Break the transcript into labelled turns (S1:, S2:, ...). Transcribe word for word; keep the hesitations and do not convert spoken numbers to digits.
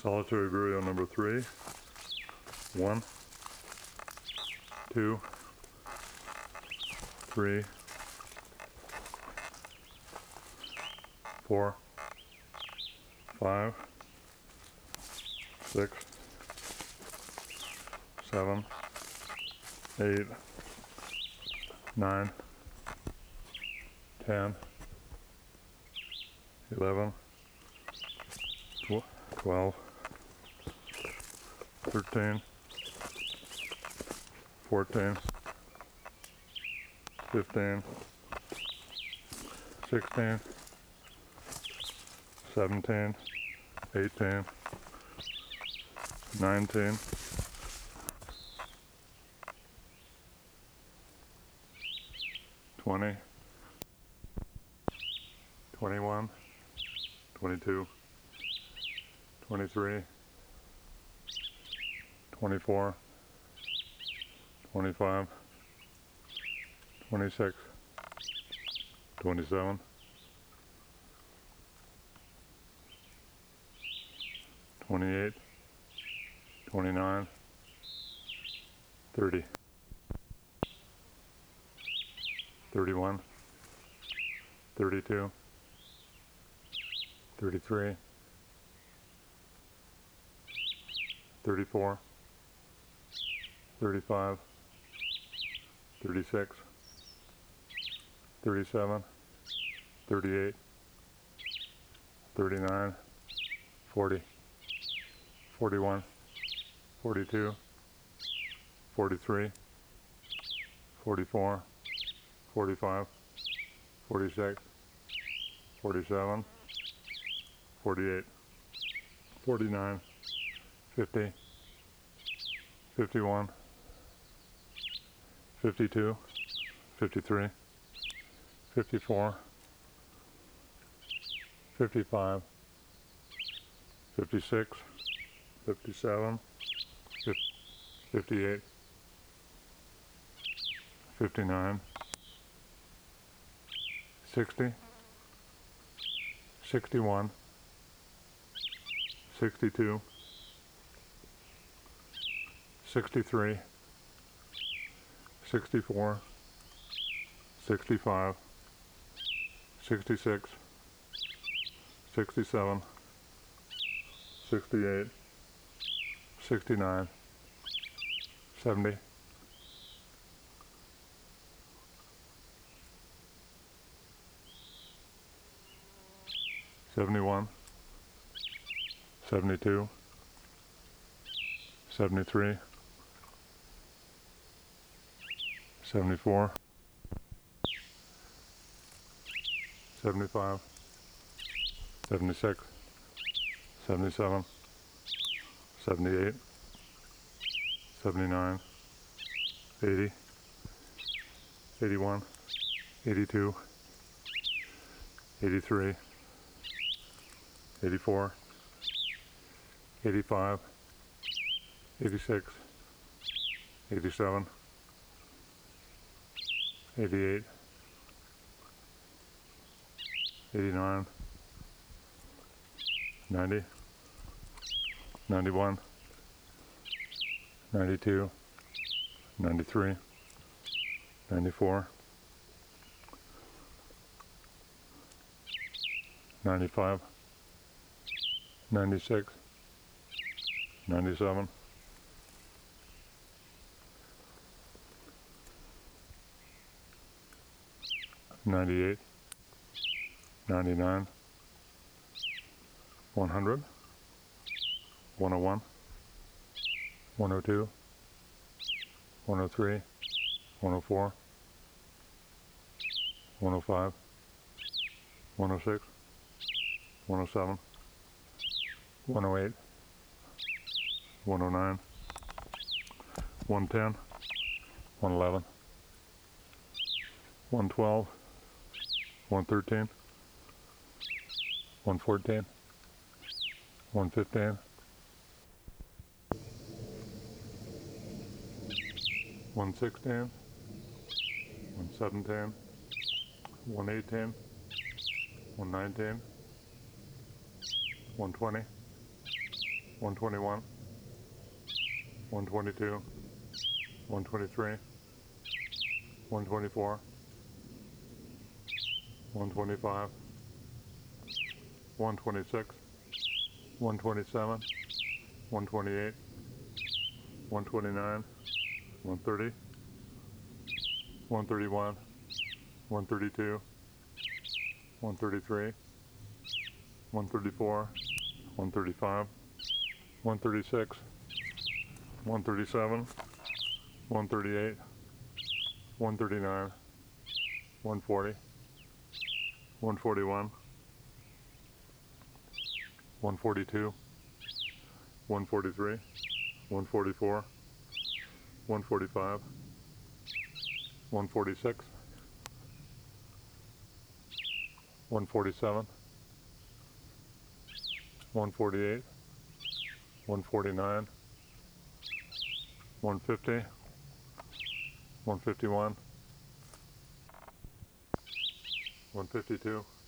S1: Solitary Vireo number three. One, two, three, four, five, six, seven, eight, nine, ten, eleven, twelve, thirteen, fourteen, fifteen, sixteen, seventeen, eighteen, nineteen, twenty, twenty-one, twenty-two, twenty-three, twenty-four, twenty-five, twenty-six, twenty-seven, twenty-eight, twenty-nine, thirty, thirty-one, thirty-two, thirty-three, thirty-four, thirty-five, thirty-six, thirty-seven, thirty-eight, thirty-nine, forty, forty-one, forty-two, forty-three, forty-four, forty-five, forty-six, forty-seven, forty-eight, forty-nine, fifty, fifty-one, fifty-two, fifty-three, fifty-four, fifty-five, fifty-six, fifty-seven, fifty-eight, fifty-nine, sixty, sixty-one, sixty-two, sixty-three, sixty-four, sixty-five, sixty-six, sixty-seven, sixty-eight, sixty-nine, seventy, seventy-one, seventy-two, seventy-three, seventy-four, seventy-five, seventy-six, seventy-seven, seventy-eight, seventy-nine, eighty, eighty-one, eighty-two, eighty-three, eighty-four, eighty-five, eighty-six, eighty-seven, eighty-eight, eighty-nine, ninety, ninety-one, ninety-two, ninety-three, ninety-four, ninety-five, ninety-six, ninety-seven, ninety-eight, ninety-nine, one hundred, one oh one, one oh two, one oh three, one oh four, one oh five, one oh six, one oh seven, one oh eight, one oh nine, one ten, one eleven, one twelve, one thirteen, one fourteen, one fifteen, one sixteen, one seventeen, one eighteen, one nineteen, one twenty, one twenty-one, one twenty-two, one twenty-three, one twenty-four, one twenty-five, one twenty-six, one twenty-seven, one twenty-eight, one twenty-nine, one thirty, one thirty-one, one thirty-two, one thirty-three, one thirty-four, one thirty-five, one thirty-six, one thirty-seven, one thirty-eight, one thirty-nine, one forty, one forty-one, one forty-two, one forty-three, one forty-four, one forty-five, one forty-six, one forty-seven, one forty-eight, one forty-nine, one fifty, one fifty-one, one fifty-two,